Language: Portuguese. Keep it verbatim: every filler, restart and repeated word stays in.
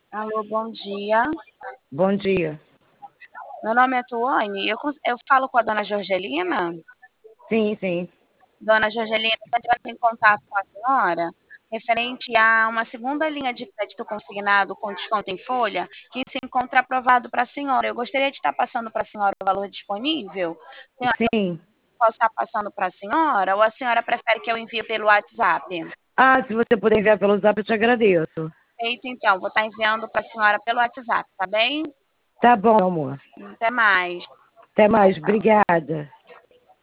Alô, bom dia. Bom dia. Meu nome é Tuane. Eu, cons- eu falo com a dona Jorgelina. Sim, sim. Dona Jorgelina, está entrando em contato com a senhora referente a uma segunda linha de crédito consignado com desconto em folha que se encontra aprovado para a senhora. Eu gostaria de estar passando para a senhora o valor disponível. Senhora, Sim. posso estar passando para a senhora ou a senhora prefere que eu envie pelo WhatsApp? Ah, se você puder enviar pelo Zap, eu te agradeço. Feito, então. Vou estar enviando para a senhora pelo WhatsApp, tá bem? Tá bom, amor. Até mais. Até Tchau, mais. tchau. Obrigada.